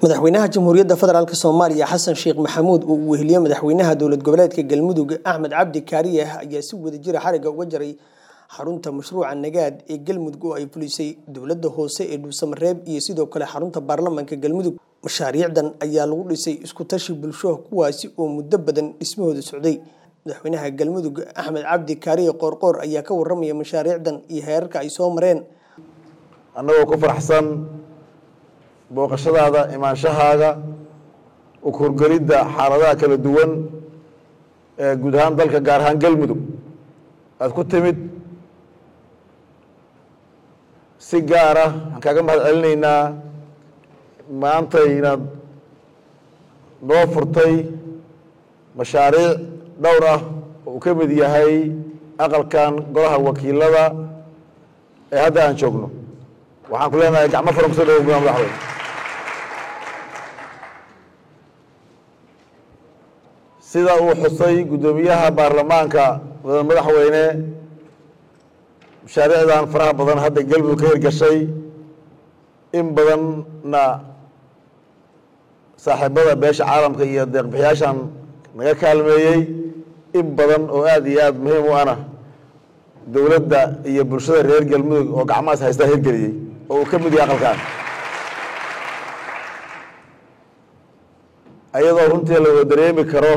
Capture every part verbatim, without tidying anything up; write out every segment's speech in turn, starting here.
madaxweynaha jamhuuriyadda federaalka Soomaaliya Xasan Sheekh Maxamuud oo uu weheliyay madaxweynaha dowlad goboleedka Galmudug Axmed Cabdi Kaariye ayaa si wada jir xariga uga jaray xarunta mashruuca nagaad ee Galmudug oo ay fulisay dowladda hoose ee Dhuusamareeb iyo sidoo kale xarunta baarlamaanka Galmudug. Mashaariicdan ayaa lagu dhisay isku tashi bulsho kuwaasi oo muddo badan dhismahooda socday. madaxweynaha Galmudug Axmed Cabdi Kaariye Qoorqoor ayaa ka warramay mashaariicdan iyo heerarka ay soo mareen. annagoo ku faraxsan booqashadaada imaanshahaaga u kurgalidda xaaladaha kala duwan ee guud ahaan dalka gaar ahaan Galmudug aad ku timid si gaar ah aan kaaga mahad celinaynaa maanta inaad noo furtay mashaariic dhowr ah oo uu ka mid yahay aqalkan golaha wakiilada ee hadda aan joogno. waxaan ku leenahay gacmo furan kusoo dhawow gudaha madaxweyne. sida uu xusay guddoomiyaha baarlamaanka madaxweyne mashaariicdan faraha badan hadda Galmudug ka hirgashay in badanna saaxiibada beesha caalamka iyo deeq-bixiyaashan naga kaalmeeyey in badan oo aad iyo aad muhiim u ana dowladda iyo bulshada reer Galmudug oo gacmahaas haysta hirgeliyey oo uu ka mid yahay aqalkan ayadoo runtii la wada dareemi karo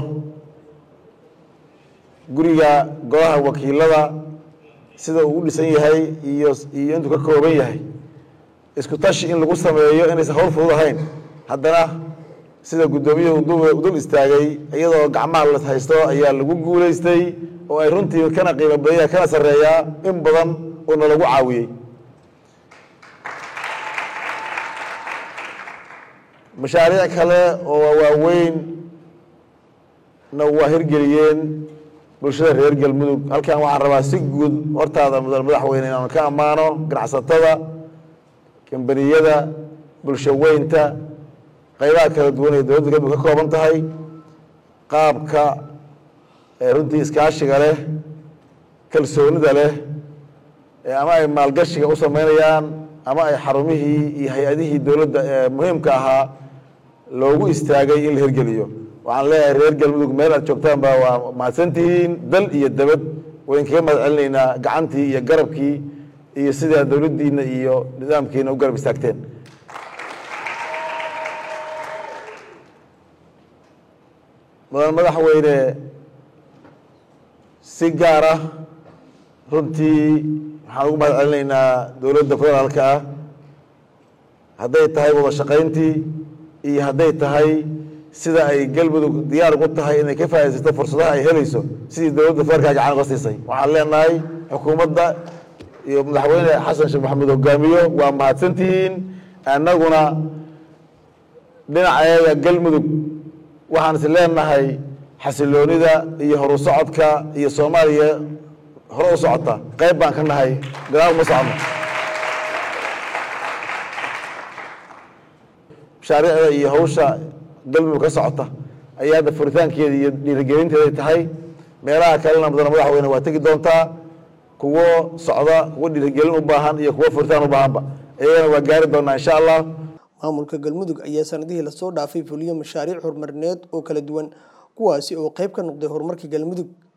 guriga golaha wakiilada sida uu u dhisan yahay iyo iyo intuu ka kooban yahay isku tashi in lagu sameeyo inaysan hawl fudud ahayn haddana sida guddoomiyuhu dul istaagay iyadoo gacmaha la haysto ayaa lagu guulaystay oo ay runtii kana qiimo badan kana sarreeyaa in badan oo nalagu caawiyey. mashaariic kale oo waaweyn na waa hirgeliyeen bulshada reer Galmudug. halkan waxaan rabaa si guud hortaada madaxweyne inaan ka ammaano ganacsatada, kambaniyada, bulsho weynta, qaybaha kala duwan ee dowladda Galmudug ka kooban tahay, qaabka runtii iskaashiga leh, kalsoonida leh ama ay maalgashiga u sameynayaan ama ay xarumihii iyo hay-adihii dowladda ee muhiimka ahaa loogu istaagay in la hirgeliyo. waxaan leeyahay reer Galmudug meel aad joogtaan baa waa mahadsantihiin dal iyo dabad wayn kaga mahad celinaynaa gacantii iyo garabkii iyo sidaa dowladdiina iyo nidaamkiina u garab istaagteen. mudan madaxweyne si gaar ah runtii waxaan ugu mahad celinaynaa dowladda federaalka ah hadday tahay wada shaqayntii iyo hadday tahay sida ay Galmudug diyaar ugu tahay inay ka faa'iideysato fursadaha ay helayso sidii dowladda federaalka gacan uga siisay. waxaan leenahay xukuumadda iyo madaxweyne Xasan Sheekh Maxamuud hogaamiyo waa mahadsantihiin. annaguna dhinaceeda Galmudug waxaan is leenahay xasiloonida iyo horu socodka iyo Soomaaliya hore u socota qayb baan ka nahay gadaal ma socono. mashaariicda iyo hawsha Galmudug ka socota ayaa furitaankeeda iyo dhiirigelinteeda tahay. meelaha kalena mudan madaxweyne waa tegi doontaa kuwo socda kuwo dhiirigelin u baahan iyo kuwo furitaan u baahanba ayagana waa gaari doonaa insha Allah. maamulka Galmudug ayaa sanadihii la soo dhaafay fuliyo mashaariic horumarineed oo kala duwan kuwaasi oo qayb ka noqday horumarka Galmudug.